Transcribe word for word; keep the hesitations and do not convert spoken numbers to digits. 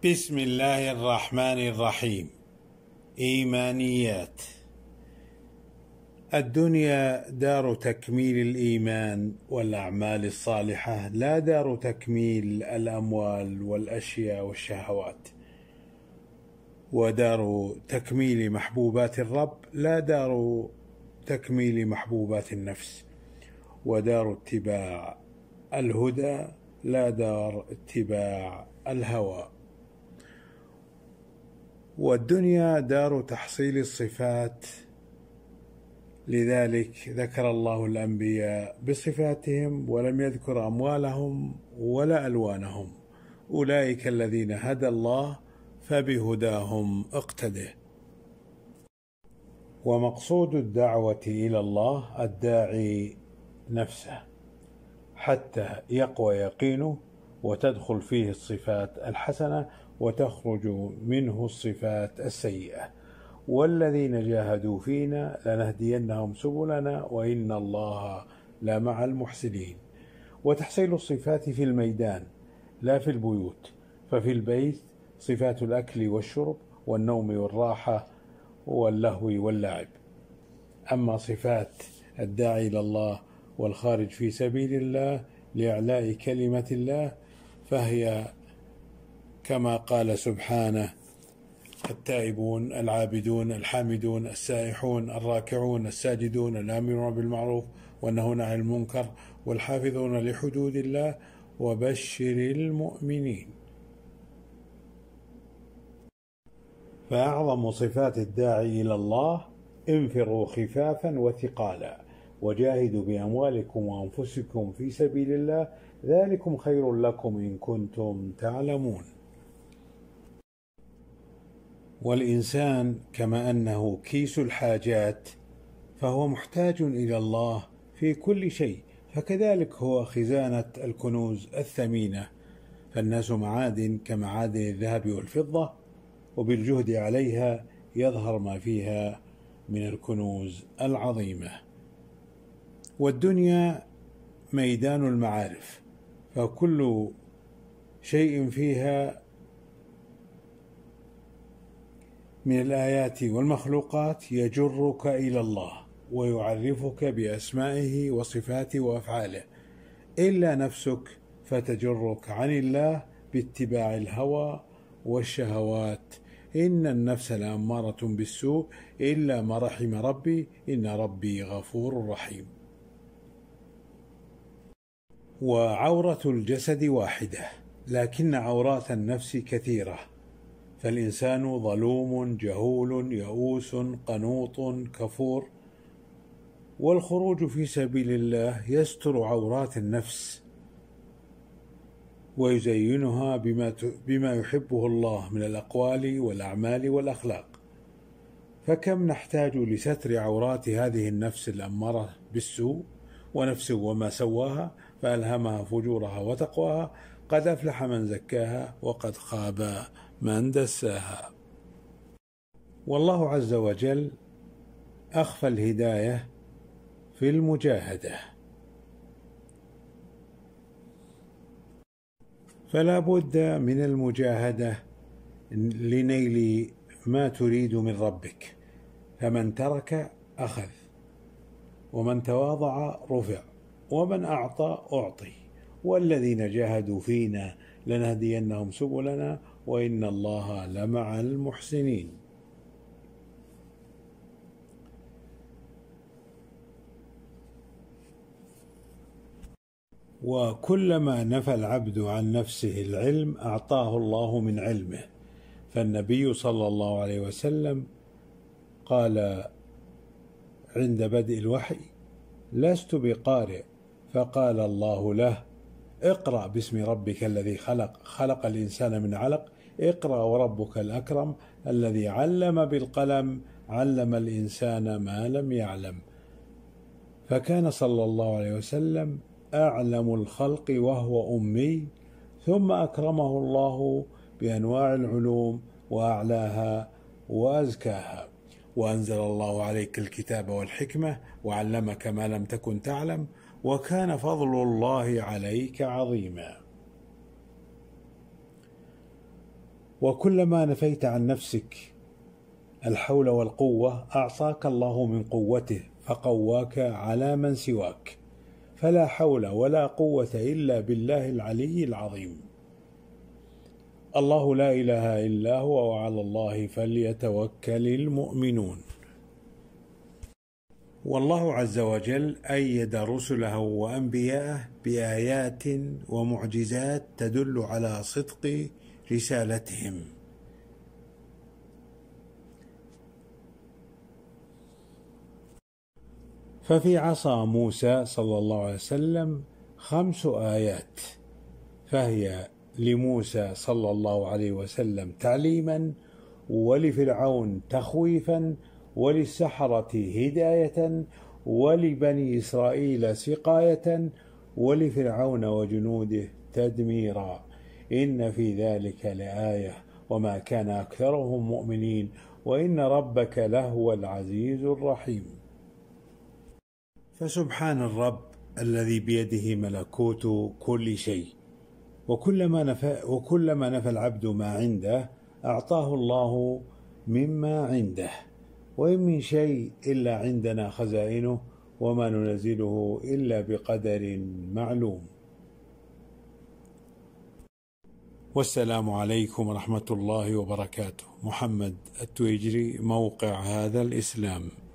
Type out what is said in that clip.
بسم الله الرحمن الرحيم. إيمانيات. الدنيا دار تكميل الإيمان والأعمال الصالحة، لا دار تكميل الأموال والأشياء والشهوات، ودار تكميل محبوبات الرب لا دار تكميل محبوبات النفس، ودار اتباع الهدى لا دار اتباع الهوى. والدنيا دار تحصيل الصفات، لذلك ذكر الله الأنبياء بصفاتهم ولم يذكر أموالهم ولا ألوانهم. أولئك الذين هدى الله فبهداهم اقتده. ومقصود الدعوة إلى الله الداعي نفسه حتى يقوى يقينه وتدخل فيه الصفات الحسنة وتخرج منه الصفات السيئة. والذين جاهدوا فينا لنهدينهم سبلنا وإن الله لمع المحسنين. وتحصيل الصفات في الميدان لا في البيوت، ففي البيت صفات الأكل والشرب والنوم والراحة واللهو واللعب. أما صفات الداعي إلى الله والخارج في سبيل الله لإعلاء كلمة الله فهي كما قال سبحانه: التائبون العابدون الحامدون السائحون الراكعون الساجدون الآمرون بالمعروف والنهون عن المنكر والحافظون لحدود الله وبشر المؤمنين. فأعظم صفات الداعي إلى الله: انفروا خفافا وثقالا وجاهدوا بأموالكم وأنفسكم في سبيل الله ذلكم خير لكم إن كنتم تعلمون. والإنسان كما أنه كيس الحاجات فهو محتاج إلى الله في كل شيء، فكذلك هو خزانة الكنوز الثمينة. فالناس معادن كمعادن الذهب والفضة، وبالجهد عليها يظهر ما فيها من الكنوز العظيمة. والدنيا ميدان المعارف، فكل شيء فيها من الآيات والمخلوقات يجرك إلى الله ويعرفك بأسمائه وصفاته وأفعاله، إلا نفسك فتجرك عن الله باتباع الهوى والشهوات. إن النفس لأمارة بالسوء إلا ما رحم ربي إن ربي غفور رحيم. وعورة الجسد واحدة لكن عورات النفس كثيرة، فالإنسان ظلوم جهول يئوس قنوط كفور. والخروج في سبيل الله يستر عورات النفس ويزينها بما بما يحبه الله من الأقوال والأعمال والأخلاق. فكم نحتاج لستر عورات هذه النفس الأمارة بالسوء، ونفس وما سواها فألهمها فجورها وتقواها. قد أفلح من زكاها وقد خاب من دساها. والله عز وجل أخفى الهداية في المجاهدة، فلا بد من المجاهدة لنيل ما تريد من ربك. فمن ترك أخذ، ومن تواضع رفع، ومن أعطى أعطي. والذين جاهدوا فينا لنهدينهم سبلنا وإن الله لمع المحسنين. وكلما نفى العبد عن نفسه العلم أعطاه الله من علمه. فالنبي صلى الله عليه وسلم قال عند بدء الوحي: لست بقارئ، فقال الله له: اقرأ باسم ربك الذي خلق خلق الإنسان من علق اقرأ وربك الأكرم الذي علم بالقلم علم الإنسان ما لم يعلم. فكان صلى الله عليه وسلم أعلم الخلق وهو أمي، ثم أكرمه الله بأنواع العلوم وأعلاها وأزكاها. وأنزل الله عليك الكتاب والحكمة وعلمك ما لم تكن تعلم وكان فضل الله عليك عظيما. وكلما نفيت عن نفسك الحول والقوة أعطاك الله من قوته فقواك على من سواك، فلا حول ولا قوة إلا بالله العلي العظيم. الله لا إله إلا هو وعلى الله فليتوكل المؤمنون. والله عز وجل أيد رسله وأنبياءه بآيات ومعجزات تدل على صدق رسالتهم. ففي عصا موسى صلى الله عليه وسلم خمس آيات، فهي لموسى صلى الله عليه وسلم تعليما، ولفرعون تخويفا، وللسحرة هداية، ولبني إسرائيل سقاية، ولفرعون وجنوده تدميرا. إن في ذلك لآية وما كان أكثرهم مؤمنين وإن ربك لهو العزيز الرحيم. فسبحان الرب الذي بيده ملكوت كل شيء، وكلما نفى, وكلما نفى العبد ما عنده أعطاه الله مما عنده، وإن من شيء إلا عندنا خزائنه وما ننزله إلا بقدر معلوم. والسلام عليكم ورحمة الله وبركاته. محمد التويجري، موقع هذا الإسلام.